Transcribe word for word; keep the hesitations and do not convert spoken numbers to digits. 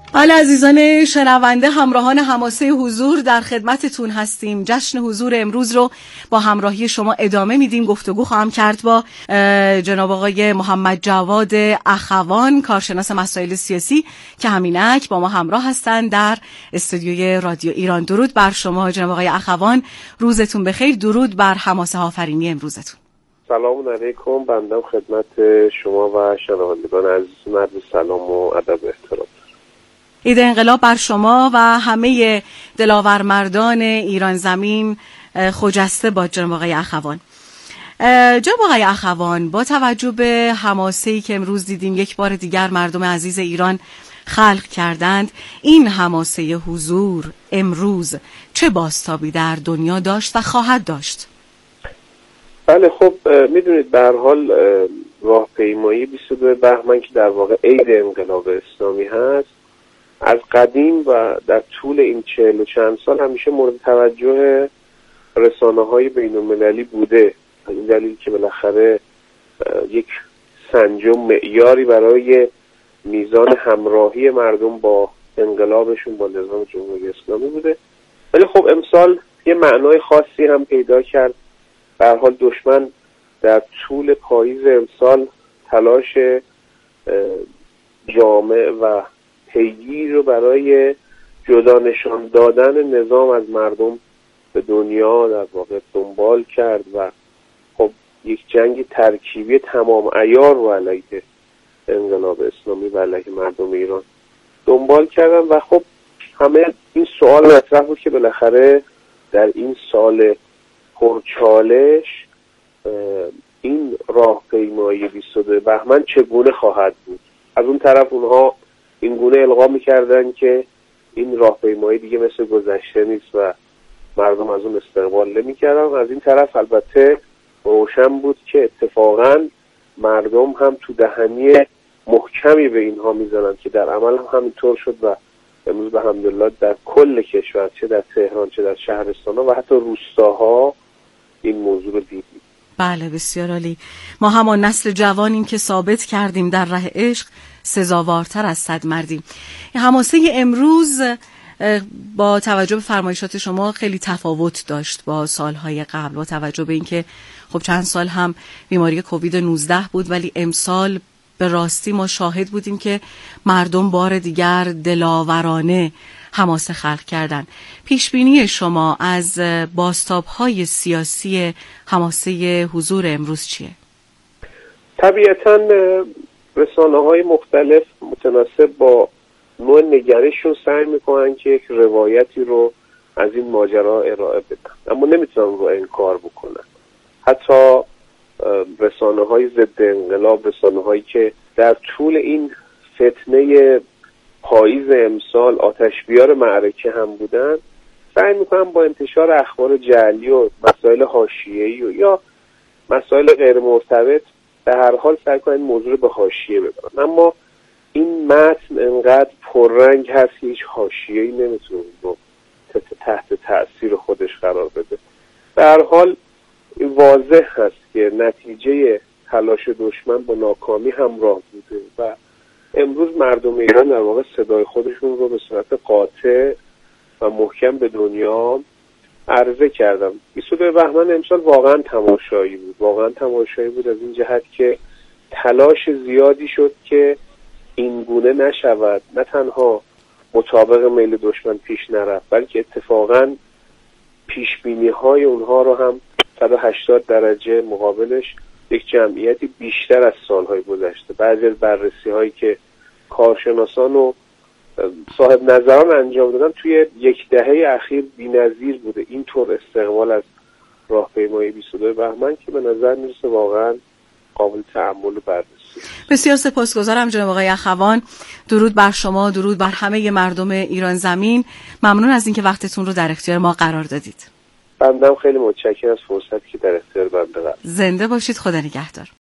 بله عزیزان شنونده، همراهان حماسه حضور در خدمتتون هستیم. جشن حضور امروز رو با همراهی شما ادامه میدیم. گفتگو خواهم کرد با جناب آقای محمد جواد اخوان، کارشناس مسائل سیاسی که همینک با ما همراه هستند در استودیوی رادیو ایران. درود بر شما جناب آقای اخوان، روزتون بخیر. درود بر حماسه آفرینی امروزتون. سلام علیکم، بنده خدمت شما و شنوندگان عزیز مرد سلام و ادب و احترام. عید انقلاب بر شما و همه دلاور مردان ایران زمین خجسته باد جناب آقای اخوان. جناب آقای اخوان، با توجه به حماسه‌ای که امروز دیدیم یک بار دیگر مردم عزیز ایران خلق کردند، این حماسه حضور امروز چه بازتابی در دنیا داشت و خواهد داشت؟ بله خب میدونید به هر حال راهپیمایی بیست و دو بهمن که در واقع عید انقلاب اسلامی هست، از قدیم و در طول این چهل و چند سال همیشه مورد توجه رسانه‌های بین‌المللی بوده. این دلیل که بالاخره یک سنجم معیاری برای میزان همراهی مردم با انقلابشون با نظام جمهوری اسلامی بوده. ولی خب امسال یه معنای خاصی هم پیدا کرد. به هر حال دشمن در طول پاییز امسال تلاش جامع و پیگیر رو برای جدا نشان دادن نظام از مردم به دنیا در واقع دنبال کرد و خب یک جنگ ترکیبی تمام عیار رو علیه انقلاب اسلامی و علیه مردم ایران دنبال کردن و خب همه این سوال مطرح بود که بالاخره در این سال پرچالش این راهپیمایی بیست و دو بهمن چگونه خواهد بود. از اون طرف اونها این گونه القا می‌کردن که این راهپیمایی دیگه مثل گذشته نیست و مردم از اون استقبال نمی‌کردن. از این طرف البته روشن بود که اتفاقاً مردم هم تو دهنی محکمی به اینها میزنن که در عمل هم همینطور شد و امروز به حمدالله در کل کشور، چه در تهران چه در شهرستان‌ها و حتی روستاها، این موضوع رو دیدیم. بله بسیار عالی. ما همان نسل جوانیم که ثابت کردیم در ره عشق سزاوارتر از صد مردیم. حماسه امروز با توجه به فرمایشات شما خیلی تفاوت داشت با سالهای قبل، با توجه به اینکه خب چند سال هم بیماری کووید نوزده بود، ولی امسال به راستی ما شاهد بودیم که مردم بار دیگر دلاورانه حماسه خلق کردن. پیشبینی شما از بازتاب‌های سیاسی حماسه حضور امروز چیه؟ طبیعتاً رسانه‌های مختلف متناسب با نوع نگرششون سعی میکنن که یک روایتی رو از این ماجرا ارائه بدن، اما نمیتونن رو انکار بکنن. حتی رسانه‌های ضد انقلاب، رسانه‌هایی که در طول این فتنه پاییز امسال آتش‌بیار معرکه هم بودن، سعی میکنن با انتشار اخبار جعلی و مسائل حاشیه‌ای و یا مسائل غیر مرتبط به هر حال سعی کنن این موضوع رو به حاشیه ببرن. اما این متن انقدر پررنگ هست که هیچ حاشیه‌ای نمیتونه رو تحت تأثیر خودش قرار بده. به هر حال واضح هست که نتیجه تلاش دشمن با ناکامی همراه بوده و امروز مردم ایران در واقع صدای خودشون رو به صورت قاطع و محکم به دنیا عرضه کردم. بیست و دو بهمن امسال واقعا تماشایی بود. واقعا تماشایی بود از این جهت که تلاش زیادی شد که این گونه نشود، نه تنها مطابق میل دشمن پیش نرفت، بلکه اتفاقا پیشبینی های اونها رو هم صد و هشتاد درجه مقابلش یک جمعیتی بیشتر از سالهای گذشته. بعضی از بررسی هایی که کارشناسان و صاحب نظران انجام دادن توی یک دهه اخیر بی‌نظیر بوده. اینطور استقبال از راهپیمایی بیست و دو بهمن که به نظر میرسه واقعا قابل تأمل و بررسی. بسیار سپاسگزارم جناب آقای اخوان. درود بر شما، درود بر همه مردم ایران زمین. ممنون از اینکه وقتتون رو در اختیار ما قرار دادید. بنده خیلی متشکرم از فرصتی که در اختیار بنده قرار. زنده باشید. خدا نگهدار.